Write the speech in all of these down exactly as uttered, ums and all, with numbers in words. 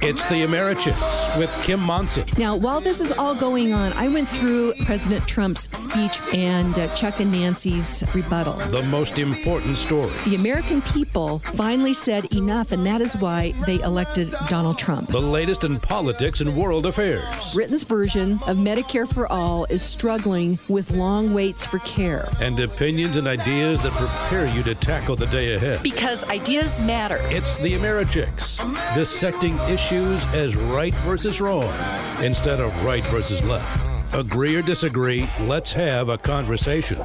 It's the Americhicks with Kim Monson. Now, while this is all going on, I went through President Trump's speech and uh, Chuck and Nancy's rebuttal. The most important story. The American people finally said enough, and that is why they elected Donald Trump. The latest in politics and world affairs. Britain's version of Medicare for All is struggling with long waits for care. And opinions and ideas that prepare you to tackle the day ahead. Because ideas matter. It's the Americhicks, dissecting issues as right versus wrong instead of right versus left. Agree or disagree, let's have a conversation.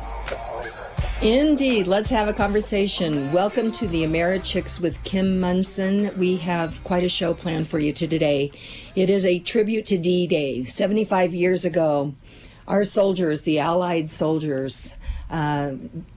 Indeed. Let's have a conversation. Welcome to the Americhicks with Kim Monson. We have quite a show planned for you today. It is a tribute to D-Day. seventy-five years ago, our soldiers, the Allied soldiers, uh,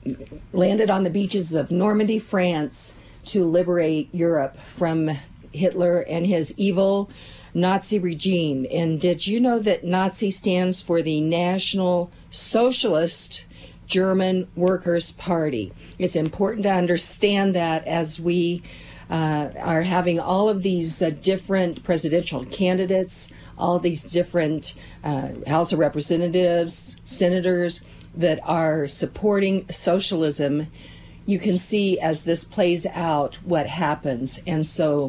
landed on the beaches of Normandy, France, to liberate Europe from Hitler and his evil Nazi regime. And did you know that Nazi stands for the National Socialist German Workers' Party? It's important to understand that as we uh, are having all of these uh, different presidential candidates, all these different uh, House of Representatives, senators that are supporting socialism. You can see as this plays out what happens. And so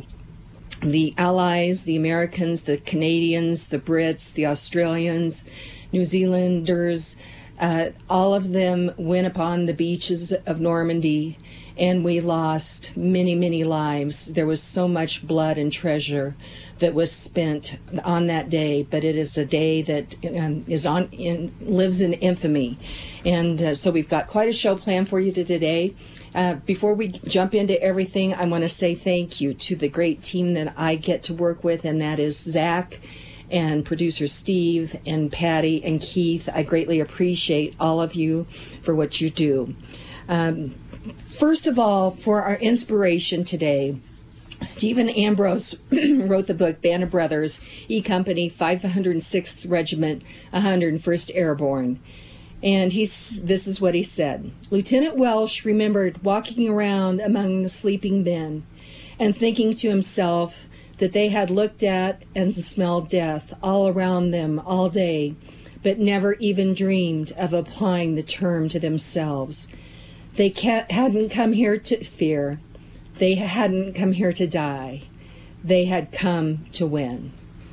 the Allies, the Americans, the Canadians, the Brits, the Australians, New Zealanders, uh, all of them went upon the beaches of Normandy, and we lost many, many lives. There was so much blood and treasure that was spent on that day, but it is a day that um, is on in, lives in infamy. And uh, so we've got quite a show planned for you today. Uh, before we jump into everything, I want to say thank you to the great team that I get to work with, and that is Zach and producer Steve and Patty and Keith. I greatly appreciate all of you for what you do. Um, first of all, for our inspiration today, Stephen Ambrose wrote the book Band of Brothers, E Company, five hundred sixth Regiment, one hundred first Airborne. And he's, this is what he said. Lieutenant Welsh remembered walking around among the sleeping men and thinking to himself that they had looked at and smelled death all around them all day, but never even dreamed of applying the term to themselves. They ca- hadn't come here to fear. They hadn't come here to die. They had come to win.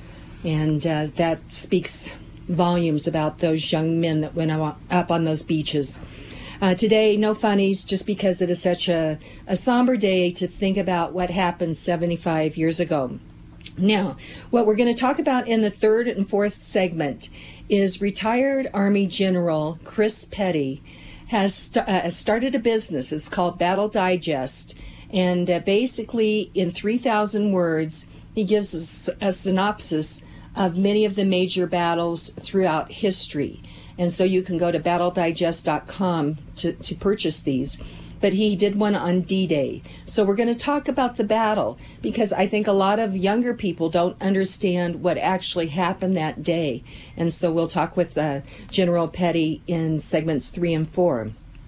And uh, that speaks volumes about those young men that went up on those beaches. Uh, today, no funnies, just because it is such a, a somber day to think about what happened seventy-five years ago. Now, what we're going to talk about in the third and fourth segment is retired Army General Chris Petty has st- uh, started a business. It's called Battle Digest. And uh, basically, in three thousand words, he gives us a synopsis of many of the major battles throughout history. And so you can go to battle digest dot com to, to purchase these. But he did one on D-Day. So we're going to talk about the battle, because I think a lot of younger people don't understand what actually happened that day. And so we'll talk with uh, General Petty in segments three and four.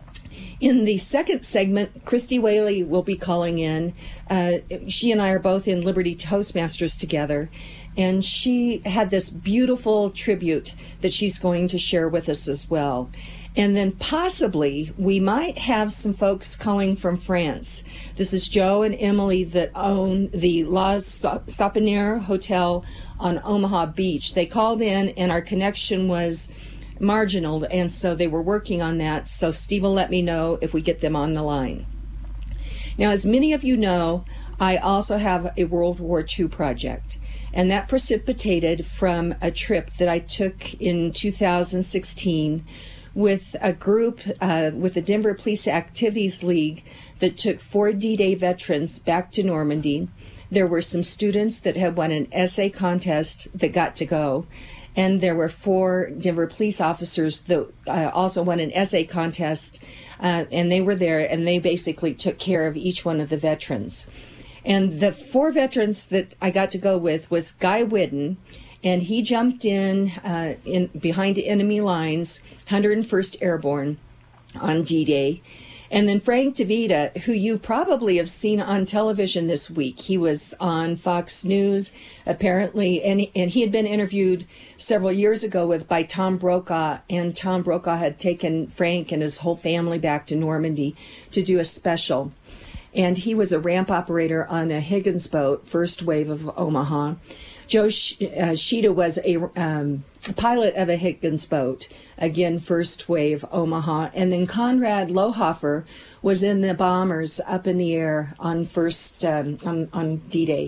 In the second segment, Christy Whaley will be calling in. Uh, she and I are both in Liberty Toastmasters together. And she had this beautiful tribute that she's going to share with us as well. And then possibly we might have some folks calling from France. This is Joe and Emily that own the La Sapinière Hotel on Omaha Beach. They called in and our connection was marginal, and so they were working on that. So Steve will let me know if we get them on the line. Now, as many of you know, I also have a World War Two project. And that precipitated from a trip that I took in two thousand sixteen with a group uh, with the Denver Police Activities League that took four D-Day veterans back to Normandy. There were some students that had won an essay contest that got to go. And there were four Denver police officers that uh, also won an essay contest. Uh, and they were there, and they basically took care of each one of the veterans. And the four veterans that I got to go with was Guy Whidden, and he jumped in, uh, in behind enemy lines, one hundred first Airborne on D-Day. And then Frank DeVita, who you probably have seen on television this week. He was on Fox News, apparently, and, and he had been interviewed several years ago with by Tom Brokaw, and Tom Brokaw had taken Frank and his whole family back to Normandy to do a special. And he was a ramp operator on a Higgins boat, first wave of Omaha. Joe Sh- uh, Shida was a um, pilot of a Higgins boat, again, first wave Omaha. And then Conrad Lohoffer was in the bombers up in the air on first um, on, on D-Day.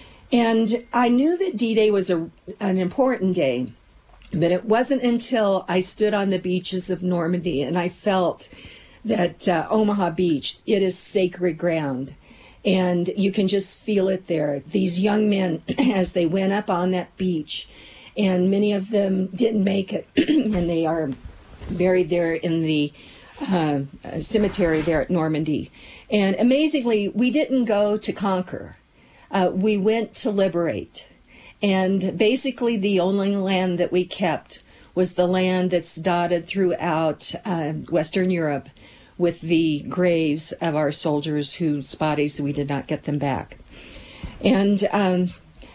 And I knew that D-Day was a, an important day, but it wasn't until I stood on the beaches of Normandy and I felt that uh, Omaha Beach, it is sacred ground. And you can just feel it there. These young men, as they went up on that beach, and many of them didn't make it, and they are buried there in the uh, cemetery there at Normandy. And amazingly, we didn't go to conquer. Uh, we went to liberate. And basically, the only land that we kept was the land that's dotted throughout uh, Western Europe, with the graves of our soldiers whose bodies we did not get them back. And um,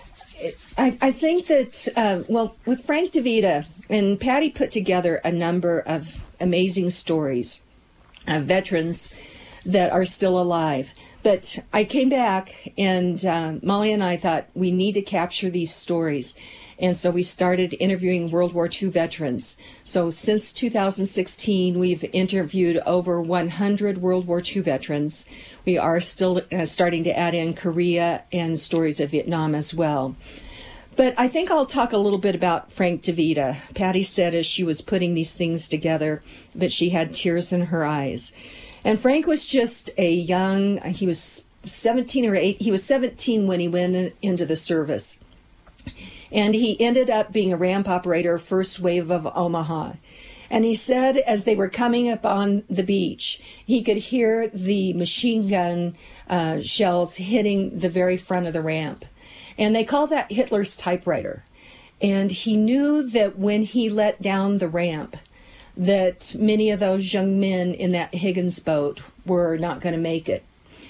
I, I think that, uh, well, with Frank DeVita, and Patty put together a number of amazing stories of veterans that are still alive. But I came back, and uh, Molly and I thought we need to capture these stories. And so we started interviewing World War Two veterans. So since two thousand sixteen, we've interviewed over one hundred World War Two veterans. We are still uh, starting to add in Korea and stories of Vietnam as well. But I think I'll talk a little bit about Frank DeVita. Patty said as she was putting these things together that she had tears in her eyes. And Frank was just a young, he was seventeen or eight, he was seventeen when he went in, into the service. And he ended up being a ramp operator, first wave of Omaha. And he said as they were coming up on the beach, he could hear the machine gun uh, shells hitting the very front of the ramp. And they call that Hitler's typewriter. And he knew that when he let down the ramp, that many of those young men in that Higgins boat were not going to make it.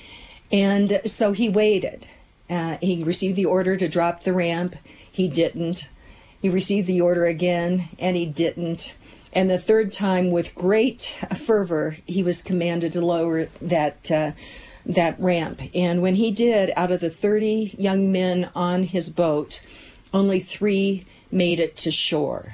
And so he waited. Uh, he received the order to drop the ramp. He didn't. He received the order again, and he didn't. And the third time, with great fervor, he was commanded to lower that uh, that ramp. And when he did, out of the thirty young men on his boat, only three made it to shore.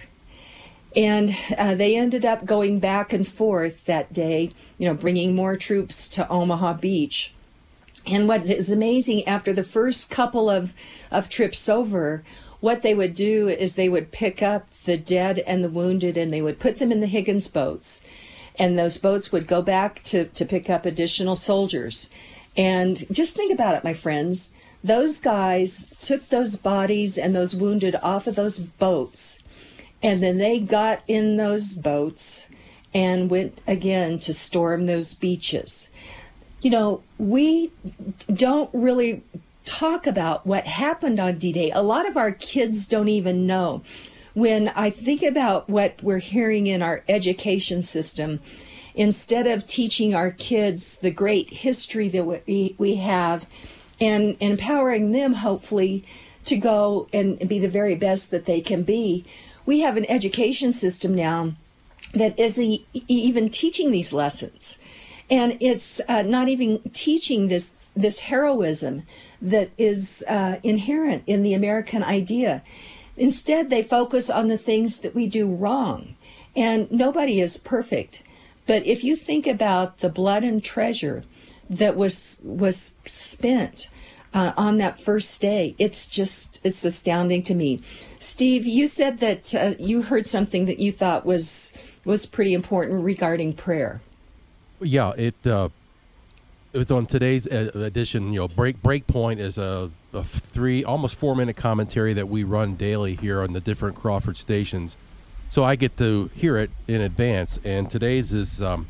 And uh, they ended up going back and forth that day, you know, bringing more troops to Omaha Beach. And what is amazing, after the first couple of, of trips over, what they would do is they would pick up the dead and the wounded and they would put them in the Higgins boats. And those boats would go back to, to pick up additional soldiers. And just think about it, my friends. Those guys took those bodies and those wounded off of those boats. And then they got in those boats and went again to storm those beaches. You know, we don't really talk about what happened on D-Day. A lot of our kids don't even know. When I think about what we're hearing in our education system, instead of teaching our kids the great history that we, we have and empowering them, hopefully, to go and be the very best that they can be, we have an education system now that isn't even teaching these lessons. And it's uh, not even teaching this this heroism that is uh, inherent in the American idea. Instead, they focus on the things that we do wrong. And nobody is perfect. But if you think about the blood and treasure that was was spent uh, on that first day, it's just, it's astounding to me. Steve, you said that uh, you heard something that you thought was was pretty important regarding prayer. Yeah, it uh, it was on today's edition. You know, break Breakpoint is a, a three, almost four minute commentary that we run daily here on the different Crawford stations. So I get to hear it in advance. And today's is um,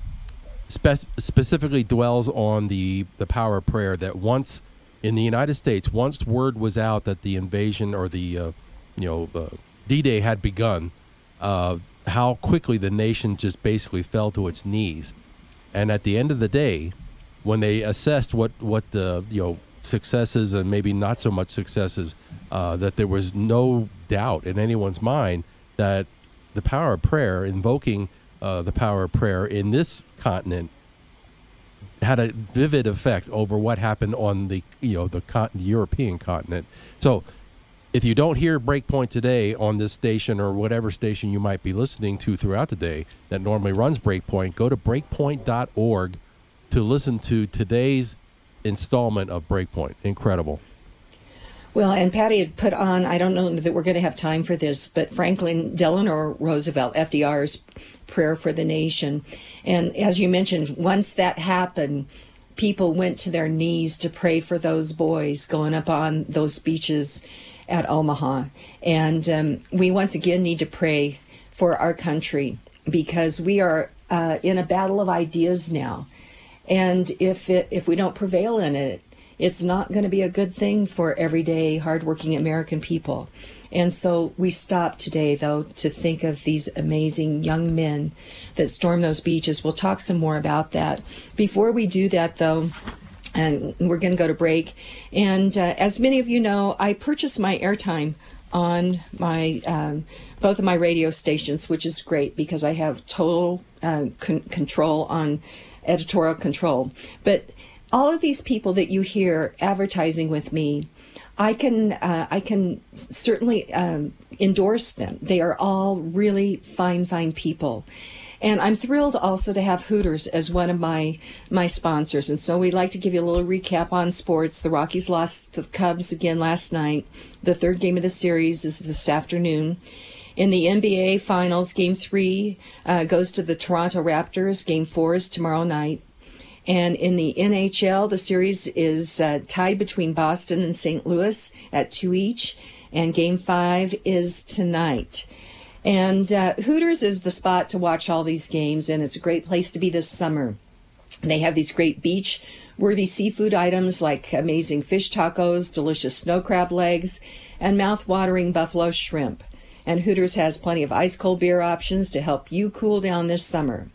spe- specifically dwells on the the power of prayer. That once in the United States, once word was out that the invasion or the uh, you know uh, D-Day had begun, uh, how quickly the nation just basically fell to its knees. And at the end of the day, when they assessed what what the you know successes and maybe not so much successes, uh, that there was no doubt in anyone's mind that the power of prayer, invoking uh, the power of prayer in this continent, had a vivid effect over what happened on the you know the, con- the European continent. So, if you don't hear Breakpoint today on this station or whatever station you might be listening to throughout the day that normally runs Breakpoint, go to breakpoint dot org to listen to today's installment of Breakpoint. Incredible. Well, and Patty had put on, I don't know that we're going to have time for this, but Franklin Delano Roosevelt, F D R's prayer for the nation. And as you mentioned, once that happened, people went to their knees to pray for those boys going up on those beaches at Omaha. And um, we once again need to pray for our country, because we are uh, in a battle of ideas now. And if it, if we don't prevail in it, it's not going to be a good thing for everyday, hardworking American people. And so we stop today, though, to think of these amazing young men that storm those beaches. We'll talk some more about that. Before we do that, though, and we're going to go to break. And uh, as many of you know, I purchased my airtime on my um, both of my radio stations, which is great because I have total uh, con- control on editorial control. But all of these people that you hear advertising with me, I can uh, I can certainly um, endorse them. They are all really fine, fine people. And I'm thrilled also to have Hooters as one of my my sponsors. And so we'd like to give you a little recap on sports. The Rockies lost to the Cubs again last night. The third game of the series is this afternoon. In the N B A Finals, Game three uh, goes to the Toronto Raptors. Game four is tomorrow night. And in the N H L, the series is uh, tied between Boston and Saint Louis at two each. And Game five is tonight. And uh, Hooters is the spot to watch all these games, and it's a great place to be this summer. They have these great beach-worthy seafood items like amazing fish tacos, delicious snow crab legs, and mouth-watering buffalo shrimp. And Hooters has plenty of ice-cold beer options to help you cool down this summer.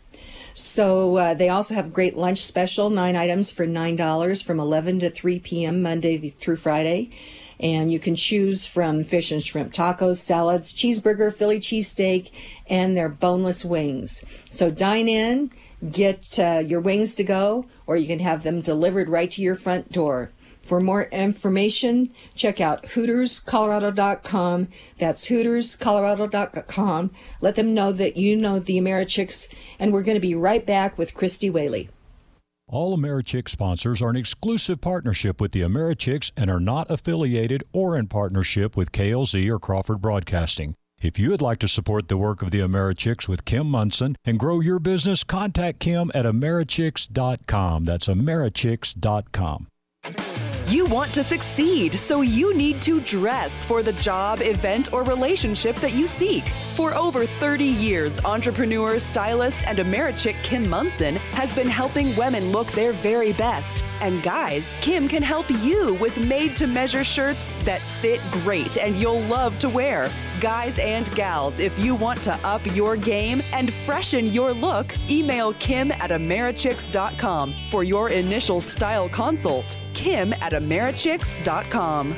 So uh, they also have a great lunch special, nine items for nine dollars from eleven to three p.m. Monday through Friday. And you can choose from fish and shrimp tacos, salads, cheeseburger, Philly cheesesteak, and their boneless wings. So dine in, get uh, your wings to go, or you can have them delivered right to your front door. For more information, check out hooters colorado dot com. That's hooters colorado dot com. Let them know that you know the AmeriChicks, and we're going to be right back with Christy Whaley. All AmeriChicks sponsors are an exclusive partnership with the AmeriChicks and are not affiliated or in partnership with K L Z or Crawford Broadcasting. If you would like to support the work of the AmeriChicks with Kim Munson and grow your business, contact Kim at americhicks dot com. That's americhicks dot com. You want to succeed, so you need to dress for the job, event, or relationship that you seek. For over thirty years, entrepreneur, stylist, and AmeriChick Kim Munson has been helping women look their very best. And guys, Kim can help you with made-to-measure shirts that fit great and you'll love to wear. Guys and gals, if you want to up your game and freshen your look, email Kim at americhicks dot com for your initial style consult. Kim at americhicks dot com.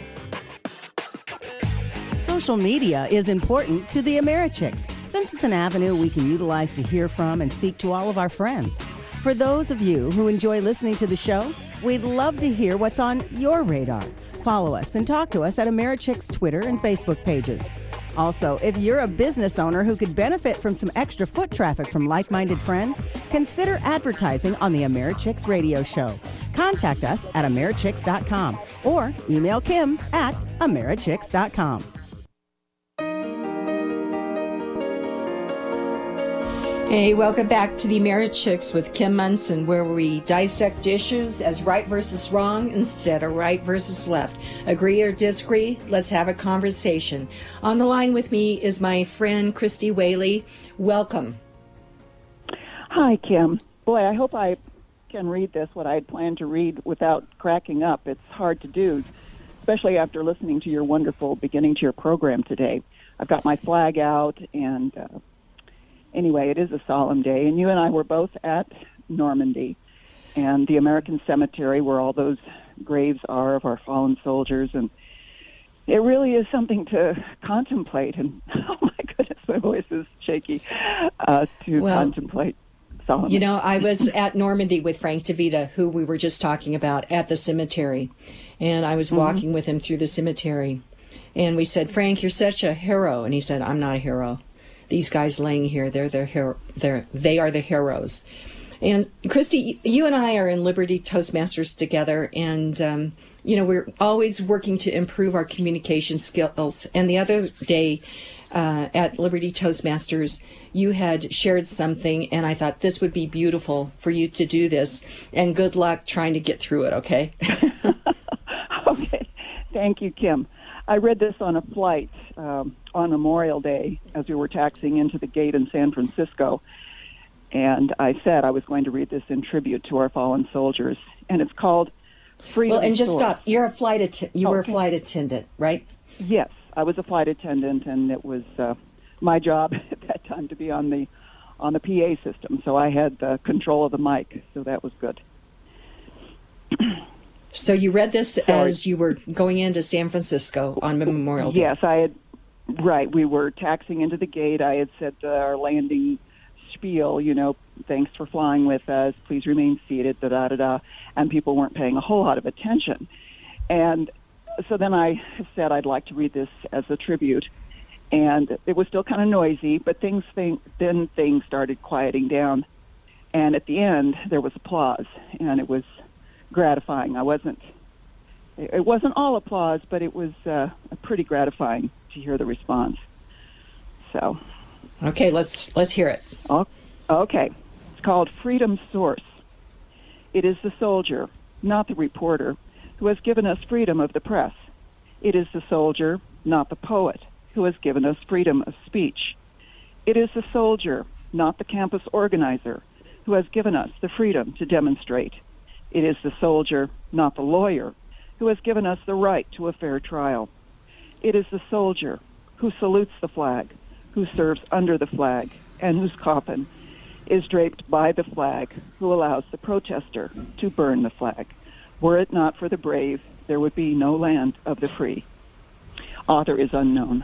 Social media is important to the AmeriChicks, since it's an avenue we can utilize to hear from and speak to all of our friends. For those of you who enjoy listening to the show, we'd love to hear what's on your radar. Follow us and talk to us at AmeriChicks Twitter and Facebook pages. Also, if you're a business owner who could benefit from some extra foot traffic from like-minded friends, consider advertising on the AmeriChicks radio show. Contact us at americhicks dot com or email Kim at americhicks dot com. Hey, welcome back to the AmeriChicks with Kim Munson, where we dissect issues as right versus wrong instead of right versus left. Agree or disagree? Let's have a conversation. On the line with me is my friend Christy Whaley. Welcome. Hi, Kim. Boy, I hope I can read this, what I had planned to read, without cracking up. It's hard to do, especially after listening to your wonderful beginning to your program today. I've got my flag out, and uh, anyway, it is a solemn day, and you and I were both at Normandy, and the American cemetery where all those graves are of our fallen soldiers, and it really is something to contemplate. And oh my goodness, my voice is shaky uh, to well, contemplate. Solemnly. You know, I was at Normandy with Frank DeVita, who we were just talking about, at the cemetery, and I was mm-hmm. walking with him through the cemetery, and we said, "Frank, you're such a hero," and he said, "I'm not a hero. These guys laying here, they're the hero. They're they are the heroes." And Christy, you and I are in Liberty Toastmasters together, and um, you know, we're always working to improve our communication skills. And the other day uh, at Liberty Toastmasters, you had shared something, and I thought this would be beautiful for you to do this. And good luck trying to get through it. Okay. Okay. Thank you, Kim. I read this on a flight um, on Memorial Day as we were taxiing into the gate in San Francisco. And I said I was going to read this in tribute to our fallen soldiers. And it's called Freedom Well, and just Source. stop. You're a flight att- You oh, were okay. a flight attendant, right? Yes, I was a flight attendant, and it was uh, my job at that time to be on the on the P A system. So I had uh, control of the mic, so that was good. So you read this Sorry. as you were going into San Francisco on Memorial Day. Yes, I had. Right, we were taxiing into the gate. I had said uh, our landing spiel, you know, thanks for flying with us, please remain seated, da da da da, and people weren't paying a whole lot of attention. And so then I said I'd like to read this as a tribute, and it was still kind of noisy, but things think, then things started quieting down, and at the end there was applause, and it was gratifying. I wasn't, it wasn't all applause, but it was uh, pretty gratifying to hear the response. So. Okay, let's let's hear it. Okay. It's called Freedom Source. It is the soldier, not the reporter, who has given us freedom of the press. It is the soldier, not the poet, who has given us freedom of speech. It is the soldier, not the campus organizer, who has given us the freedom to demonstrate. It is the soldier, not the lawyer, who has given us the right to a fair trial. It is the soldier who salutes the flag, who serves under the flag, and whose coffin is draped by the flag, who allows the protester to burn the flag. Were it not for the brave, there would be no land of the free. Author is unknown.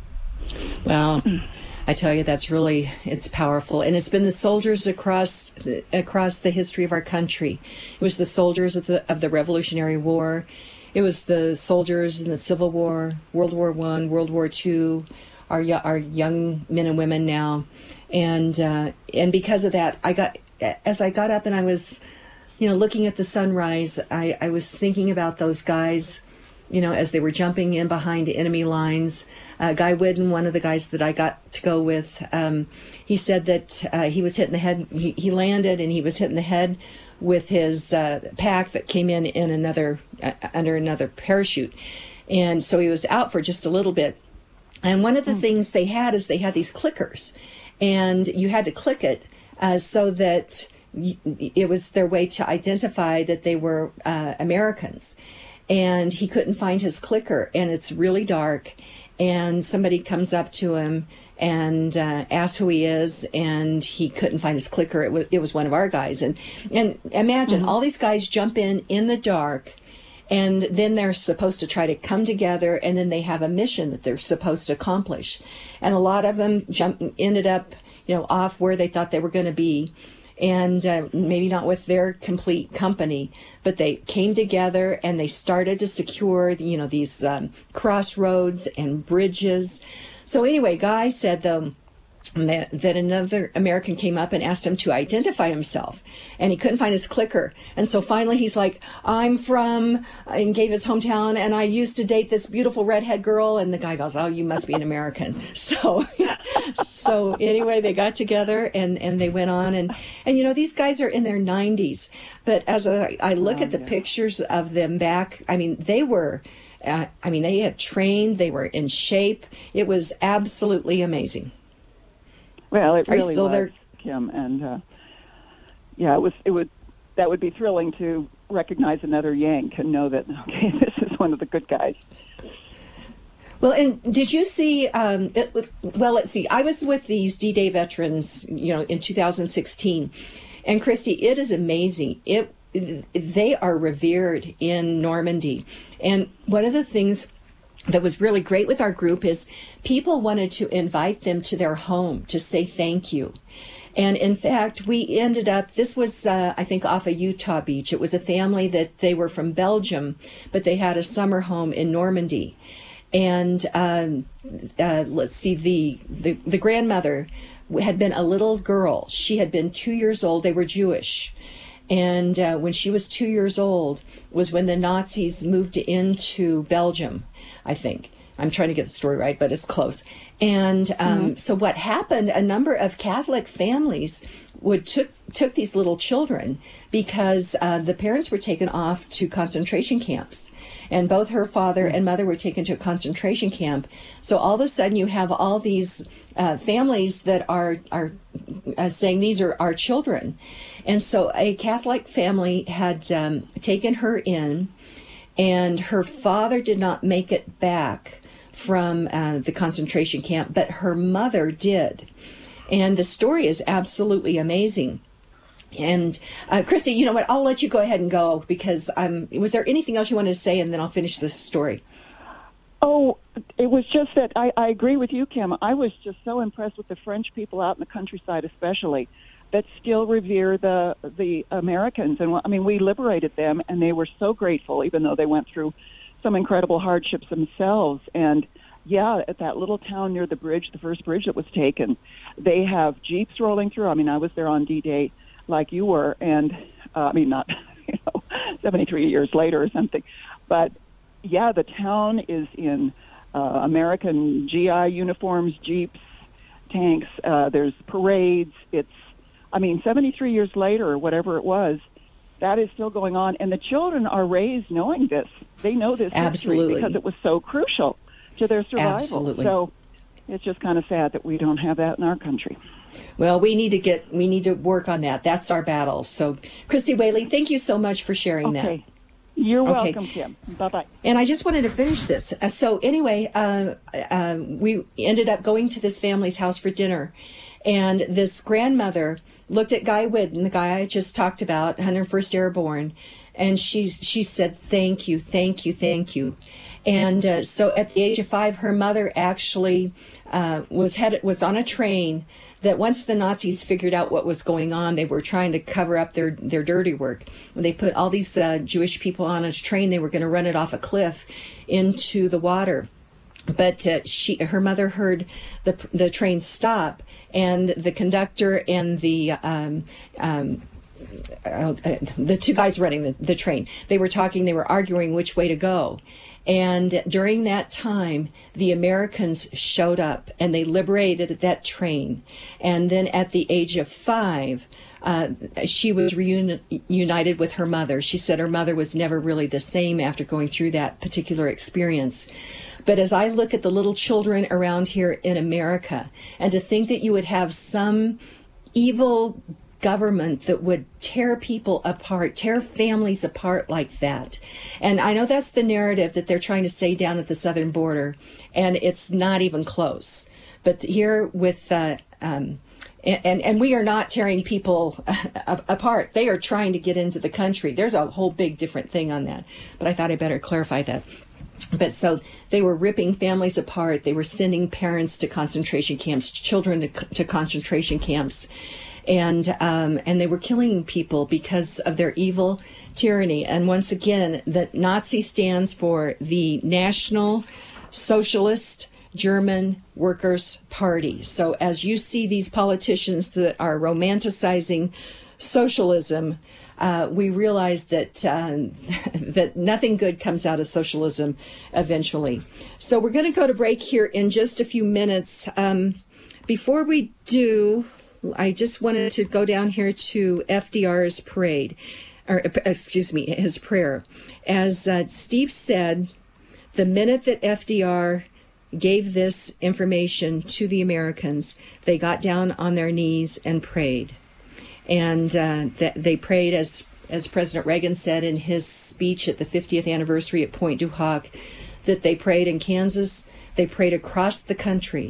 Well, I tell you, that's really, it's powerful. And it's been the soldiers across the, across the history of our country. It was the soldiers of the of the Revolutionary War. It was the soldiers in the Civil War, World War One, World War Two, our our young men and women now. And uh, and because of that, I got as I got up and I was, you know, looking at the sunrise, I, I was thinking about those guys, you know, as they were jumping in behind enemy lines. Uh, Guy Whidden, one of the guys that I got to go with, um, he said that uh, he was hit in the head. He, he landed and he was hit in the head with his uh, pack that came in in another uh, under another parachute, and so he was out for just a little bit. And one of the mm. things they had is they had these clickers, and you had to click it uh, so that y- it was their way to identify that they were uh, Americans. And he couldn't find his clicker, and it's really dark. And somebody comes up to him and uh, asks who he is, and he couldn't find his clicker. It was it was one of our guys. And and imagine mm-hmm. all these guys jump in in the dark, and then they're supposed to try to come together, and then they have a mission that they're supposed to accomplish. And a lot of them jump ended up, you know, off where they thought they were going to be. And uh, maybe not with their complete company, but they came together and they started to secure, you know, these um, crossroads and bridges. So anyway, Guy said though that, that another American came up and asked him to identify himself, and he couldn't find his clicker. And so finally he's like, I'm from, and gave his hometown, and I used to date this beautiful redhead girl. And the guy goes, oh, you must be an American. So, so anyway, they got together and, and they went on. And, and, you know, these guys are in their nineties. But as I, I look oh, at the yeah. pictures of them back, I mean, they were, uh, I mean, they had trained, they were in shape. It was absolutely amazing. Well, it Are you really still was, there? Kim, and uh, yeah, it was. It would that would be thrilling to recognize another Yank and know that okay, this is one of the good guys. Well, and did you see? Um, it, well, let's see. I was with these D-Day veterans, you know, in two thousand sixteen, And Christy, it is amazing. It they are revered in Normandy. And one of the things that was really great with our group is people wanted to invite them to their home to say thank you. And in fact, we ended up, this was, uh, I think, off of Utah Beach. It was a family that they were from Belgium, but they had a summer home in Normandy. And um, uh, let's see, the, the, the grandmother had been a little girl. She had been two years old. They were Jewish. And uh, when she was two years old was when the Nazis moved into Belgium, I think. I'm trying to get the story right, but it's close. And um, mm-hmm. so what happened, a number of Catholic families would took took these little children because uh, the parents were taken off to concentration camps. And both her father and mother were taken to a concentration camp. So all of a sudden you have all these uh, families that are, are uh, saying these are our children. And so a Catholic family had um, taken her in, and her father did not make it back from uh, the concentration camp, but her mother did. And the story is absolutely amazing. And uh, Christy, you know what? I'll let you go ahead and go because um, was there anything else you wanted to say, and then I'll finish this story. Oh, it was just that I, I agree with you, Kim. I was just so impressed with the French people out in the countryside, especially, that still revere the the Americans. And I mean, we liberated them, and they were so grateful, even though they went through some incredible hardships themselves. And yeah, at that little town near the bridge, the first bridge that was taken, they have jeeps rolling through. I mean, I was there on D-Day like you were, and uh, I mean, not, you know, seventy-three years later or something. But yeah, the town is in uh, American G I uniforms, jeeps, tanks. Uh, there's parades. It's, I mean, seventy-three years later or whatever it was, that is still going on. And the children are raised knowing this. They know this Absolutely. history because it was so crucial to their survival. Absolutely. So it's just kind of sad that we don't have that in our country. Well, we need to get, we need to work on that. That's our battle. So, Christy Whaley, thank you so much for sharing okay. that. You're Okay. welcome, Kim. Bye-bye. And I just wanted to finish this. Uh, so anyway, uh, uh, we ended up going to this family's house for dinner. And this grandmother looked at Guy Whidden, the guy I just talked about, one hundred first Airborne, and she, she said, thank you, thank you, thank you. And uh, so at the age of five, her mother actually uh, was headed, was on a train that once the Nazis figured out what was going on, they were trying to cover up their, their dirty work. They put all these uh, Jewish people on a train. They were going to run it off a cliff into the water. But uh, she, her mother heard the the train stop, and the conductor and the um, um, uh, the two guys running the, the train, they were talking, they were arguing which way to go. And during that time, the Americans showed up and they liberated that train. And then at the age of five, uh, she was reunited with her mother. She said her mother was never really the same after going through that particular experience. But as I look at the little children around here in America, and to think that you would have some evil government that would tear people apart, tear families apart like that. And I know that's the narrative that they're trying to say down at the southern border, and it's not even close. But here with, uh, um, and, and we are not tearing people apart. They are trying to get into the country. There's a whole big different thing on that. But I thought I better clarify that. But so they were ripping families apart. They were sending parents to concentration camps, children to, to concentration camps. And um, and they were killing people because of their evil tyranny. And once again, the Nazi stands for the National Socialist German Workers' Party. So as you see these politicians that are romanticizing socialism, uh, we realize that uh, that nothing good comes out of socialism eventually. So we're going to go to break here in just a few minutes. Um, before we do, I just wanted to go down here to F D R's parade, or excuse me, his prayer. As uh, Steve said, the minute that F D R gave this information to the Americans, they got down on their knees and prayed. And uh, th- they prayed, as as President Reagan said in his speech at the fiftieth anniversary at Point du Hoc, that they prayed in Kansas, they prayed across the country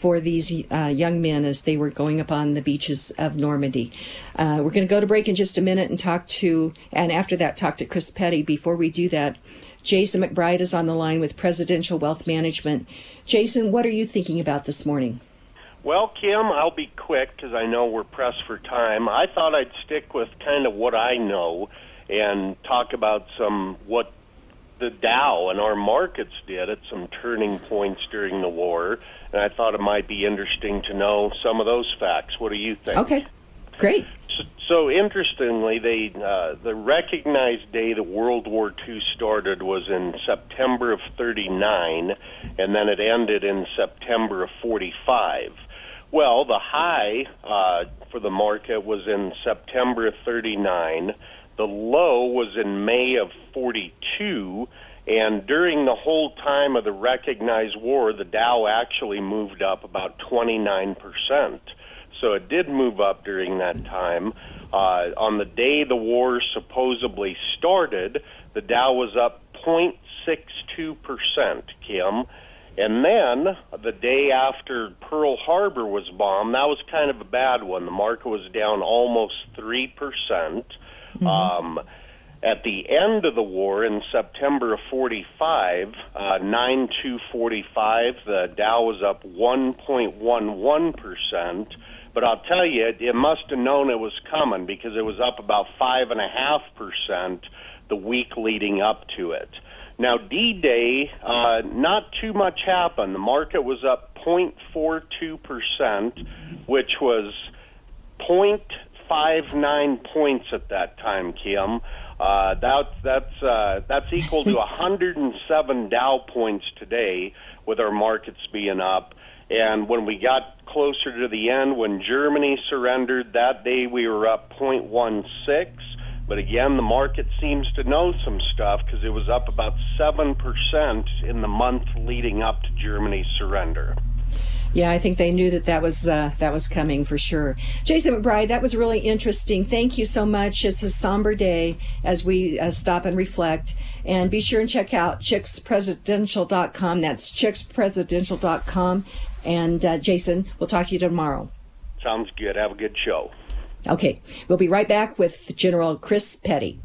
for these uh, young men as they were going upon the beaches of Normandy. Uh, we're going to go to break in just a minute and talk to, and after that, talk to Chris Petty. Before we do that, Jason McBride is on the line with Presidential Wealth Management. Jason, what are you thinking about this morning? Well, Kim, I'll be quick because I know we're pressed for time. I thought I'd stick with kind of what I know and talk about some what the Dow and our markets did at some turning points during the war. And I thought it might be interesting to know some of those facts. What do you think? Okay, great. So, so interestingly, they uh, the recognized day that World War Two started was in September of thirty-nine, and then it ended in September of forty-five. Well, the high uh, for the market was in September of thirty-nine. The low was in May of forty-two, and during the whole time of the recognized war, the Dow actually moved up about twenty-nine percent. So it did move up during that time. Uh, on the day the war supposedly started, the Dow was up zero point six two percent, Kim. And then the day after Pearl Harbor was bombed, that was kind of a bad one. The market was down almost three percent. Mm-hmm. Um, at the end of the war in September of forty-five, uh, nine two forty-five, the Dow was up one point one one percent. But I'll tell you, it, it must have known it was coming because it was up about five point five percent the week leading up to it. Now, D-Day, uh, not too much happened. The market was up zero point four two percent, which was zero point five nine points at that time, Kim. Uh, that, that's uh, that's equal to one hundred seven Dow points today, with our markets being up. And when we got closer to the end, when Germany surrendered, that day we were up zero point one six. But again, the market seems to know some stuff because it was up about seven percent in the month leading up to Germany's surrender. Yeah, I think they knew that that was uh, that was coming for sure. Jason McBride, that was really interesting. Thank you so much. It's a somber day as we uh, stop and reflect. And be sure and check out chicks presidential dot com. That's chicks presidential dot com. And uh, Jason, we'll talk to you tomorrow. Sounds good. Have a good show. Okay, we'll be right back with General Chris Petty.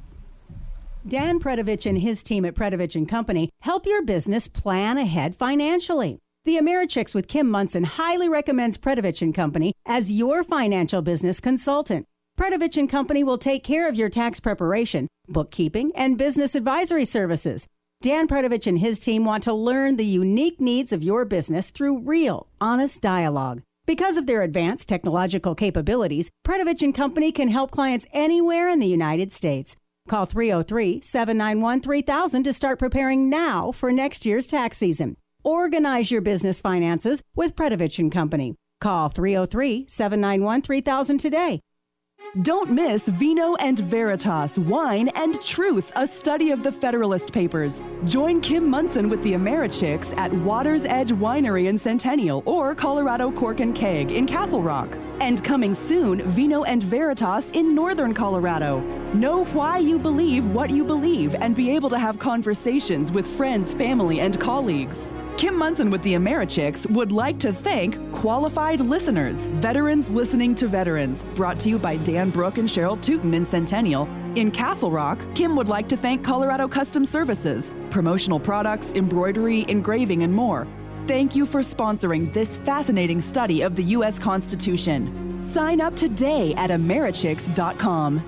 Dan Predovich and his team at Predovich and Company help your business plan ahead financially. The Americhicks with Kim Munson highly recommends Predovich and Company as your financial business consultant. Predovich and Company will take care of your tax preparation, bookkeeping, and business advisory services. Dan Predovich and his team want to learn the unique needs of your business through real, honest dialogue. Because of their advanced technological capabilities, Predovich and Company can help clients anywhere in the United States. Call three oh three, seven nine one, three thousand to start preparing now for next year's tax season. Organize your business finances with Predovich and Company. Call three oh three, seven nine one, three thousand today. Don't miss Vino and Veritas, Wine and Truth, a study of the Federalist Papers. Join Kim Munson with the Americhicks at Water's Edge Winery in Centennial or Colorado Cork and Keg in Castle Rock. And coming soon, Vino and Veritas in Northern Colorado. Know why you believe what you believe and be able to have conversations with friends, family, and colleagues. Kim Munson with the Americhicks would like to thank qualified listeners, veterans listening to veterans, brought to you by Dan Brook and Cheryl Tootin in Centennial. In Castle Rock, Kim would like to thank Colorado Custom Services, promotional products, embroidery, engraving, and more. Thank you for sponsoring this fascinating study of the U S Constitution. Sign up today at Americhicks dot com.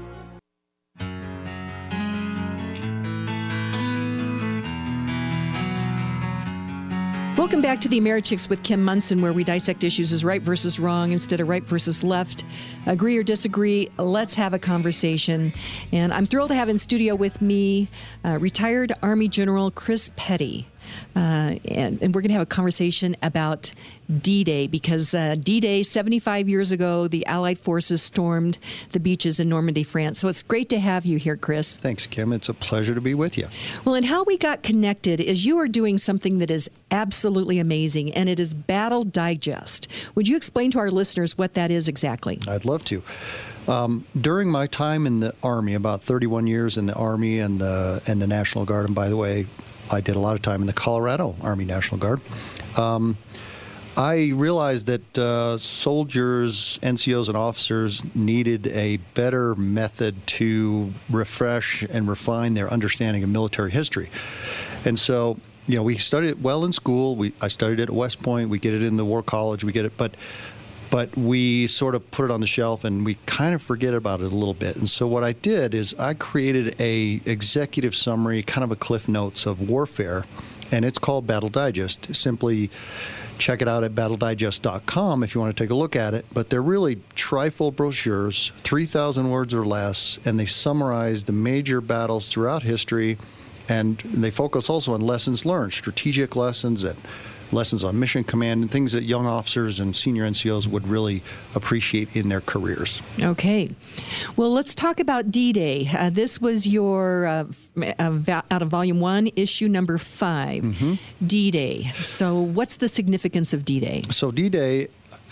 Welcome back to the Americhicks with Kim Munson, where we dissect issues as right versus wrong instead of right versus left. Agree or disagree, let's have a conversation. And I'm thrilled to have in studio with me uh, retired Army General Chris Petty. Uh, and, and we're going to have a conversation about D-Day because uh, D-Day, seventy-five years ago, the Allied forces stormed the beaches in Normandy, France. So it's great to have you here, Chris. Thanks, Kim. It's a pleasure to be with you. Well, and how we got connected is you are doing something that is absolutely amazing, and it is Battle Digest. Would you explain to our listeners what that is exactly? I'd love to. Um, during my time in the Army, about thirty-one years in the Army and the, and the National Guard, and by the way, I did a lot of time in the Colorado Army National Guard. Um, I realized that uh, soldiers, N C Os, and officers needed a better method to refresh and refine their understanding of military history. And so, you know, we studied it well in school. We I studied it at West Point. We get it in the War College. We get it, but but we sort of put it on the shelf and we kind of forget about it a little bit. And so what I did is I created a executive summary, kind of a Cliff Notes of warfare, and it's called Battle Digest. Simply check it out at battle digest dot com if you want to take a look at it. But they're really trifold brochures, three thousand words or less, and they summarize the major battles throughout history, and they focus also on lessons learned, strategic lessons and lessons on mission command, and things that young officers and senior N C Os would really appreciate in their careers. Okay. Well, let's talk about D-Day. Uh, this was your, uh, uh, out of Volume one, issue number five, mm-hmm. D-Day. So what's the significance of D-Day? So D-Day,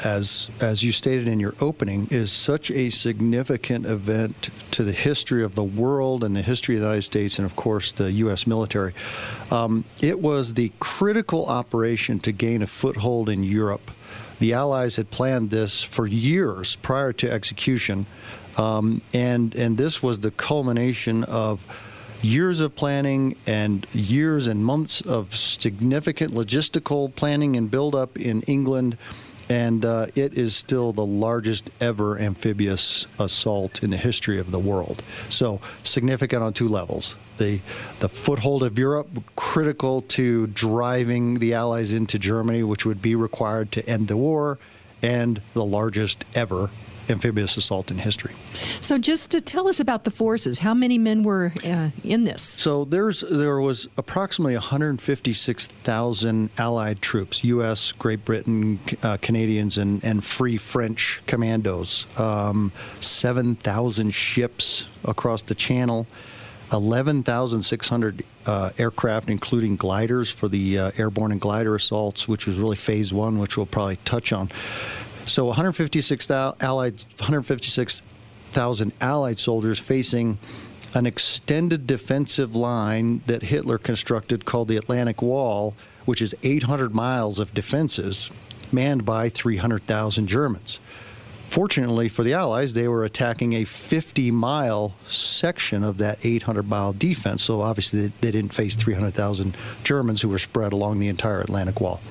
as as you stated in your opening, is such a significant event to the history of the world and the history of the United States and, of course, the U S military. Um, it was the critical operation to gain a foothold in Europe. The Allies had planned this for years prior to execution, um, and, and this was the culmination of years of planning and years and months of significant logistical planning and buildup in England. And uh, it is still the largest ever amphibious assault in the history of the world. So significant on two levels. The, the foothold of Europe, critical to driving the Allies into Germany, which would be required to end the war, and the largest ever amphibious assault in history. So just to tell us about the forces, how many men were uh, in this? So there's there was approximately one hundred fifty-six thousand Allied troops, U S, Great Britain, uh, Canadians, and, and Free French commandos, um, seven thousand ships across the Channel, eleven thousand six hundred uh, aircraft, including gliders for the uh, airborne and glider assaults, which was really phase one, which we'll probably touch on. So one hundred fifty-six thousand Allied, one hundred fifty-six thousand Allied soldiers facing an extended defensive line that Hitler constructed called the Atlantic Wall, which is eight hundred miles of defenses manned by three hundred thousand Germans. Fortunately for the Allies, they were attacking a fifty mile section of that eight hundred mile defense, so obviously they, they didn't face three hundred thousand Germans who were spread along the entire Atlantic Wall.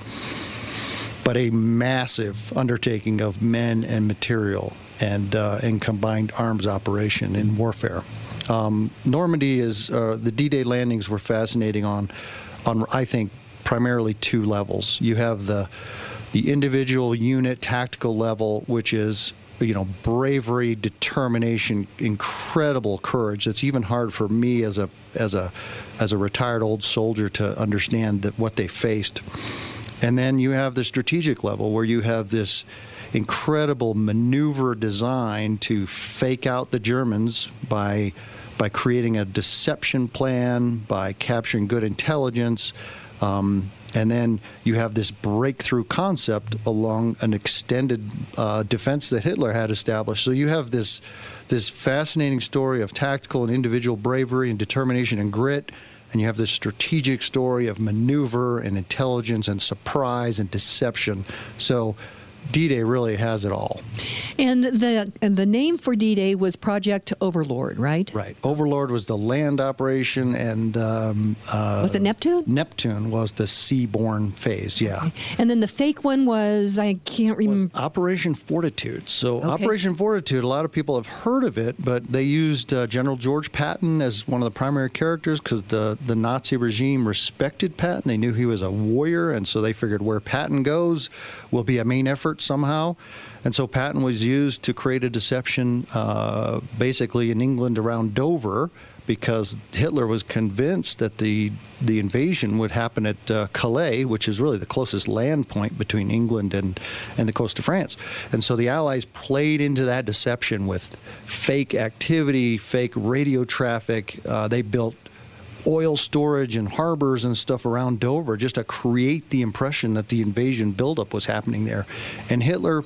But a massive undertaking of men and material and uh, and combined arms operation in warfare. Um, Normandy is uh, the D-Day landings were fascinating on, on I think primarily two levels. You have the the individual unit tactical level, which is you know bravery, determination, incredible courage. It's even hard for me as a as a as a retired old soldier to understand that what they faced. And then you have the strategic level where you have this incredible maneuver design to fake out the Germans by by creating a deception plan, by capturing good intelligence. Um, and then you have this breakthrough concept along an extended uh, defense that Hitler had established. So you have this this fascinating story of tactical and individual bravery and determination and grit. And you have this strategic story of maneuver and intelligence and surprise and deception. So D-Day really has it all. And the and the name for D-Day was Project Overlord, right? Right. Overlord was the land operation, and um, uh, was it Neptune? Neptune was the seaborne phase. Yeah. Okay. And then the fake one was I can't remember. Operation Fortitude. So okay. Operation Fortitude. A lot of people have heard of it, but they used uh, General George Patton as one of the primary characters because the the Nazi regime respected Patton. They knew he was a warrior, and so they figured where Patton goes will be a main effort somehow. And so Patton was used to create a deception uh, basically in England around Dover because Hitler was convinced that the the invasion would happen at uh, Calais, which is really the closest land point between England and, and the coast of France. And so the Allies played into that deception with fake activity, fake radio traffic. Uh, they built oil storage and harbors and stuff around Dover just to create the impression that the invasion buildup was happening there. And Hitler,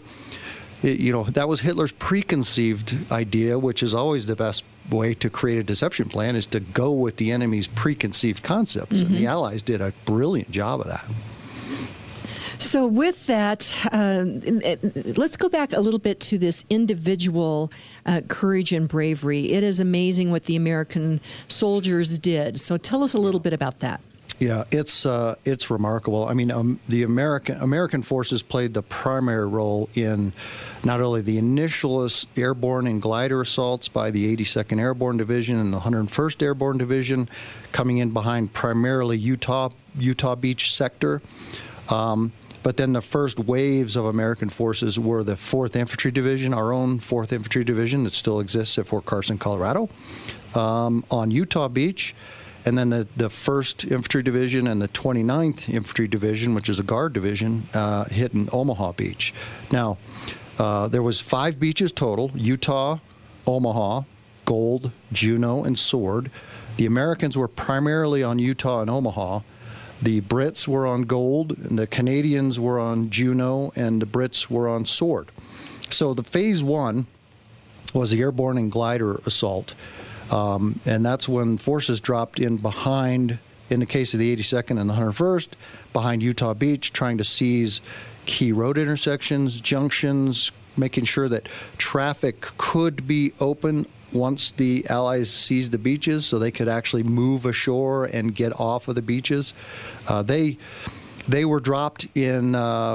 you know, that was Hitler's preconceived idea, which is always the best way to create a deception plan, is to go with the enemy's preconceived concepts. Mm-hmm. And the Allies did a brilliant job of that. So with that, um, let's go back a little bit to this individual uh, courage and bravery. It is amazing what the American soldiers did. So tell us a little bit about that. Yeah, it's uh, it's remarkable. I mean, um, the American American forces played the primary role in not only the initial airborne and glider assaults by the eighty-second Airborne Division and the one hundred first Airborne Division, coming in behind primarily Utah Utah Beach sector. Um, But then the first waves of American forces were the fourth Infantry Division, our own fourth Infantry Division that still exists at Fort Carson, Colorado, um, on Utah Beach. And then the, the first Infantry Division and the twenty-ninth Infantry Division, which is a Guard division, uh, hit in Omaha Beach. Now, uh, there was five beaches total: Utah, Omaha, Gold, Juneau, and Sword. The Americans were primarily on Utah and Omaha. The Brits were on Gold, and the Canadians were on Juneau, and the Brits were on Sword. So the phase one was the airborne and glider assault. Um, and that's when forces dropped in behind, in the case of the eighty-second and the one hundred first, behind Utah Beach, trying to seize key road intersections, junctions, making sure that traffic could be open once the Allies seized the beaches, so they could actually move ashore and get off of the beaches. Uh, they they were dropped in uh,